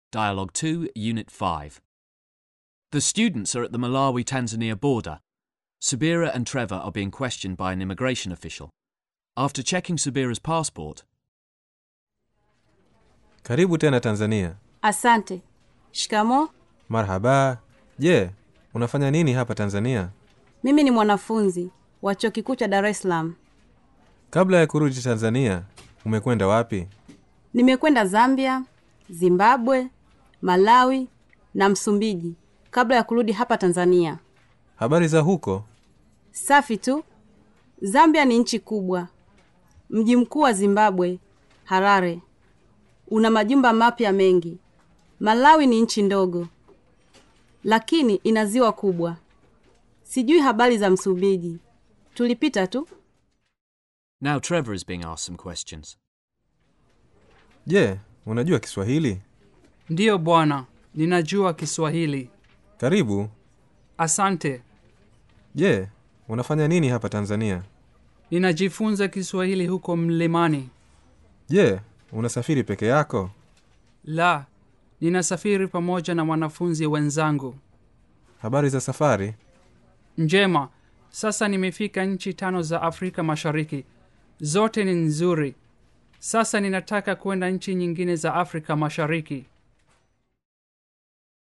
Dialogue 2, Unit 5. The students are at the Malawi-Tanzania border. Subira and Trevor are being questioned by an immigration official. After checking Subira's passport... Karibu tena Tanzania. Asante. Shikamo. Marhaba. Je, unafanya nini hapa Tanzania? Mimi ni mwanafunzi wa chuo kikuu cha Dar es Salaam. Kabla ya kurudi Tanzania, umekwenda wapi? Nimekwenda Zambia, Zimbabwe, Malawi na Msumbiji kabla ya kurudi hapa Tanzania. Habari za huko? Safi tu. Zambia ni nchi kubwa. Mji mkuu wa Zimbabwe, Harare, una majumba mapya mengi. Malawi ni nchi ndogo, lakini ina ziwa kubwa. Sijui habari za Msumbiji. Tulipita tu. Now Trevor is being asked some questions. Je, unajua Kiswahili? Ndiyo bwana, ninajua Kiswahili. Karibu. Asante. Je, unafanya nini hapa Tanzania? Ninajifunza Kiswahili huko mlimani. Je, unasafiri peke yako? La, ninasafiri pamoja na wanafunzi wenzangu. Habari za safari? Njema, sasa nimefika nchi 5 za Afrika Mashariki. Zote ni nzuri. Sasa ninataka kwenda nchi nyingine za Afrika Mashariki.